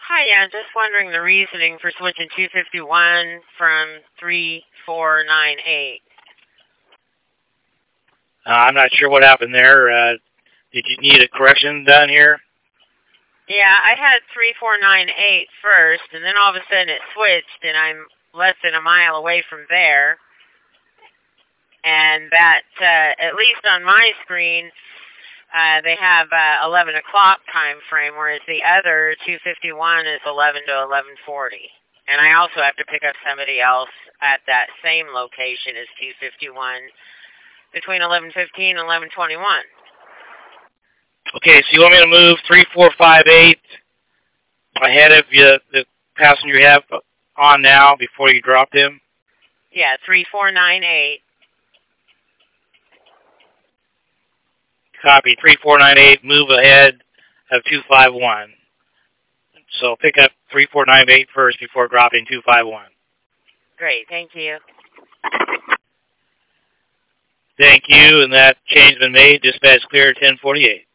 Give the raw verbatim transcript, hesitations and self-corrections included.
Hi, yeah, just wondering the reasoning for switching two fifty-one from three four nine eight. Uh, I'm not sure what happened there. Uh, did you need a correction done here? Yeah, I had three four nine eight first, and then all of a sudden it switched, and I'm less than a mile away from there. And that, uh, at least on my screen, uh, they have uh, eleven o'clock time frame, whereas the other two fifty-one is eleven to eleven forty. And I also have to pick up somebody else at that same location as two fifty-one between eleven fifteen and eleven twenty-one. Okay, so you want me to move three four five eight ahead of you, the passenger you have on now before you drop him? Yeah, three four nine eight. Copy. three four nine eight, move ahead of two five one. So pick up three four nine eight first before dropping two five one. Great, thank you. Thank you, and that change has been made. Dispatch clear ten forty-eight.